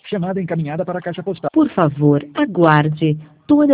Chamada encaminhada para a caixa postal. Por favor, aguarde.